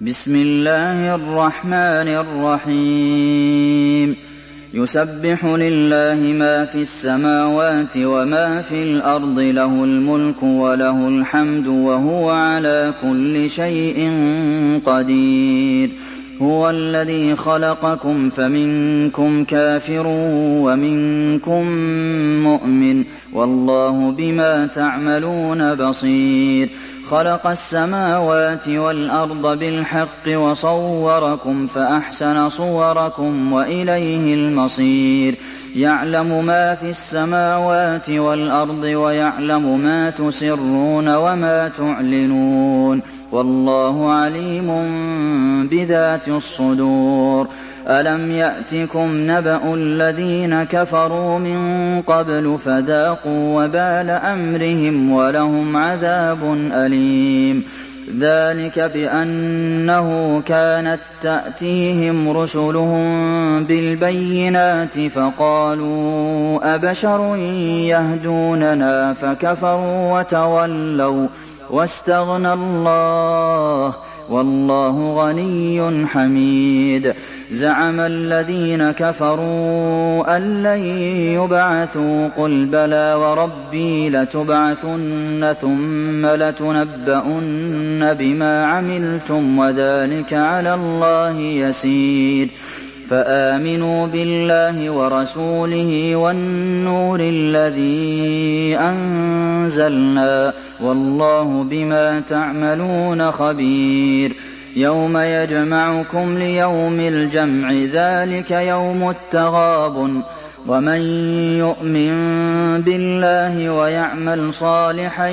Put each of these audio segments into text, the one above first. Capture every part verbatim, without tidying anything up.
بسم الله الرحمن الرحيم يسبح لله ما في السماوات وما في الأرض له الملك وله الحمد وهو على كل شيء قدير هو الذي خلقكم فمنكم كافر ومنكم مؤمن والله بما تعملون بصير خلق السماوات والأرض بالحق وصوركم فأحسن صوركم وإليه المصير يعلم ما في السماوات والأرض ويعلم ما تسرون وما تعلنون والله عليم بذات الصدور ألم يأتكم نبأ الذين كفروا من قبل فذاقوا وبال أمرهم ولهم عذاب أليم ذلك بأنه كانت تأتيهم رسلهم بالبينات فقالوا أبشر يهدوننا فكفروا وتولوا واستغنى الله والله غني حميد زعم الذين كفروا أن لن يبعثوا قل بلى وربي لتبعثن ثم لتنبؤن بما عملتم وذلك على الله يسير فآمنوا بالله ورسوله والنور الذي أنزلنا والله بما تعملون خبير يوم يجمعكم ليوم الجمع ذلك يوم التغابن ومن يؤمن بالله ويعمل صالحا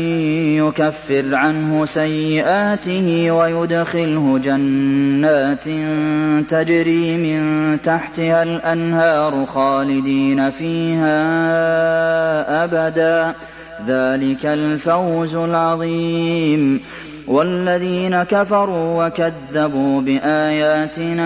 يكفر عنه سيئاته ويدخله جنات تجري من تحتها الأنهار خالدين فيها أبدا ذلك الفوز العظيم والذين كفروا وكذبوا بآياتنا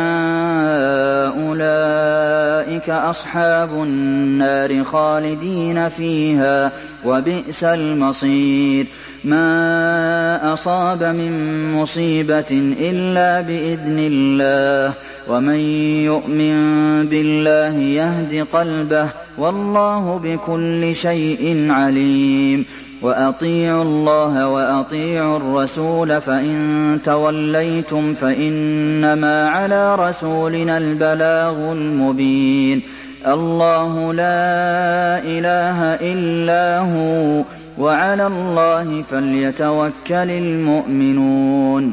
أولئك أصحاب النار خالدين فيها وبئس المصير ما أصاب من مصيبة إلا بإذن الله ومن يؤمن بالله يهد قلبه والله بكل شيء عليم وأطيعوا الله وأطيعوا الرسول فإن توليتم فإنما على رسولنا البلاغ المبين الله لا إله إلا هو وعلى الله فليتوكل المؤمنون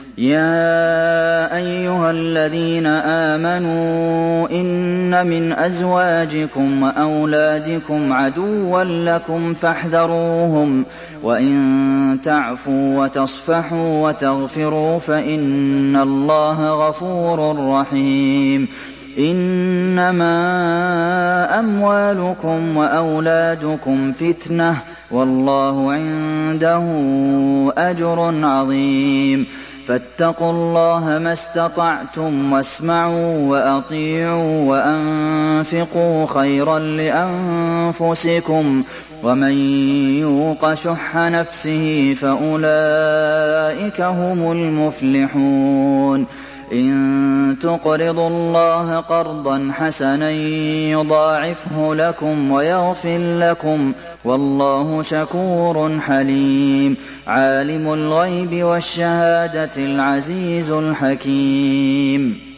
يا أيها الذين آمنوا إن من أزواجكم وأولادكم عدوا لكم فاحذروهم وإن تعفوا وتصفحوا وتغفروا فإن الله غفور رحيم إنما أموالكم وأولادكم فتنة والله عنده أجر عظيم فاتقوا الله ما استطعتم واسمعوا وأطيعوا وأنفقوا خيرا لأنفسكم ومن يوق شح نفسه فأولئك هم المفلحون إن تقرضوا الله قرضا حسنا يضاعفه لكم ويغفر لكم والله شكور حليم عالم الغيب والشهادة العزيز الحكيم